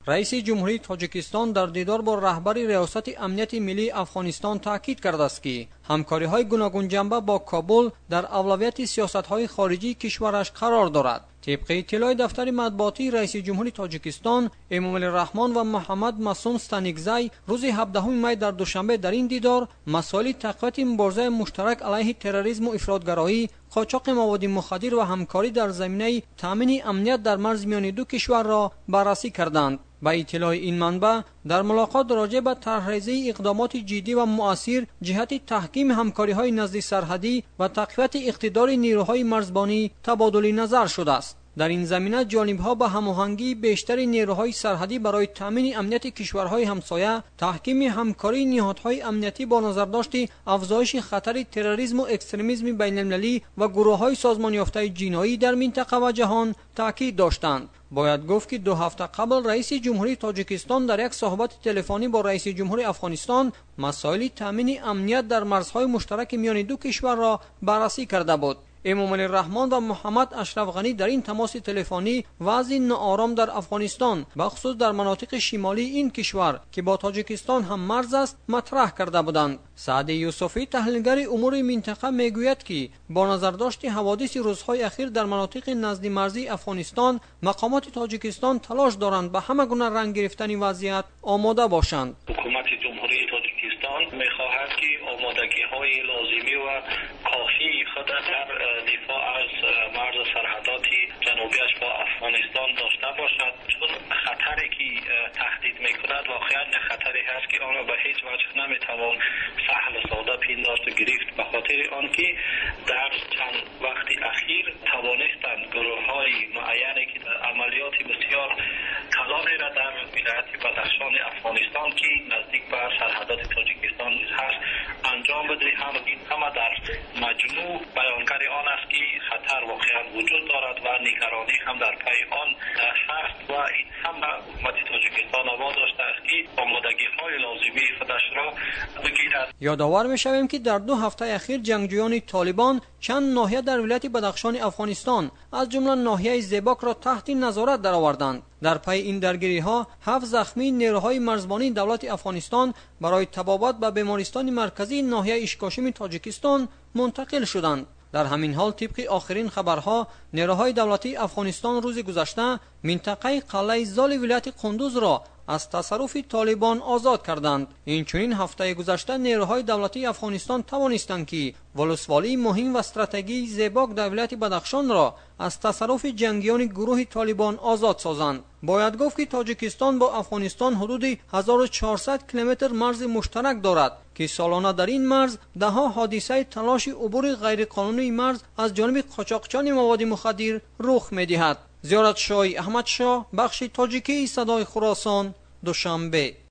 رئیس جمهوری تاجیکستان در دیدار با رهبر ریاست امنیت ملی افغانستان تاکید کرده است که همکاری‌های گوناگون جنبه با کابل در اولویت سیاست‌های خارجی کشورش قرار دارد. طبق اطلاع دفتر مطبوعاتی رئیس جمهوری تاجیکستان امامعلی رحمان و محمد معصوم ستانکزی روز 17 می در دوشنبه در این دیدار مسائل تقویت مبارزه مشترک علیه تروریسم و افراطگرایی، قاچاق مواد مخدر و همکاری در زمینه تامین امنیت در مرز میان دو کشور را بررسی کردند. با اطلاع این منبع در ملاقات راجع به طرح‌ریزی اقدامات جدی و مؤثر جهت تحکیم همکاری‌های نزد سرحدی و تقویت اقتدار نیروهای مرزبانی تبادل نظر شده است. در این زمینه جانب‌ها به هماهنگی بیشتر نیروهای سرحدی برای تامین امنیت کشورهای همسایه، تحکیم همکاری نهادهای امنیتی با نظرداشت افزایش خطر تروریسم و اکستریمیسم بین‌المللی و گروه‌های سازمان یافته جنایی در منطقه و جهان تاکید داشتند. باید گفت که 2 هفته قبل رئیس جمهوری تاجیکستان در یک صحبت تلفنی با رئیس جمهوری افغانستان مسائل تامین امنیت در مرزهای مشترک میان دو کشور را بررسی کرده بود. امامعلی رحمان و محمد اشرف غنی در این تماس تلفنی وضع ناآرام در افغانستان بخصوص در مناطق شمالی این کشور که با تاجیکستان هم مرز است مطرح کرده بودند. سعد یوسفی تحلیلگر امور منطقه میگوید که با نظرداشت حوادث روزهای اخیر در مناطق نزد مرزی افغانستان مقامات تاجیکستان تلاش دارند به همه گونه رنگ گرفتن وضعیت آماده باشند. حکومت جمهوری تاجیکستان می‌خواهد که آمادگی‌های لازمی و کافی خود در دفاع از مرز سرحدات جنوبیش با افغانستان داشته باشد، چون خطری که تهدید می‌کند واقعا خطری هست که آن را به هیچ وجه نمی‌توان سهل و ساده پنداشت و گرفت، به خاطر آنکه در چند وقت اخیر توانستند گروه‌های معینی که در عملیات بسیار کلانی را در ولایت بدخشان افغانستان که نزدیک به سرحدات تاجیکستان هست انجام بده، همه در مجموع بیانگر آن است که خطر واقعا وجود دارد و نگرانی هم در پی آن هست و این هم حکومت تاجیکستان واداشته است که آمادگی‌های لازمی خودش را بگیرد. یادآور می‌شویم که در 2 هفته اخیر جنگجویان طالبان چند ناحیه در ولایت بدخشان افغانستان از جمله ناحیه زیباک را تحت نظارت درآوردند. در پی این درگیری‌ها 7 زخمی نیروهای مرزبانی دولت افغانستان برای طبابت به بیمارستان مرکزی ناحیه اشکاشم تاجیکستان منتقل شدند. در همین حال طبق آخرین خبرها نیروهای دولتی افغانستان روز گذشته منطقه قلعه زال ولایت قندوز را از تصرف طالبان آزاد کردند. اینچنین هفته گذشته نیروهای دولتی افغانستان توانستند که ولسوالی مهم و استراتژیک زیباک در ولایت بدخشان را از تصرف جنگیان گروه طالبان آزاد سازند. باید گفت که تاجیکستان با افغانستان حدود 1400 کیلومتر مرز مشترک دارد که سالانه در این مرز ده ها حادثه تلاش عبور غیرقانونی مرز از جانب قاچاقچیان مواد مخدر رخ می‌دهد. زیارت شاه احمد شاه، بخش تاجیکی صدای خراسان، دوشنبه.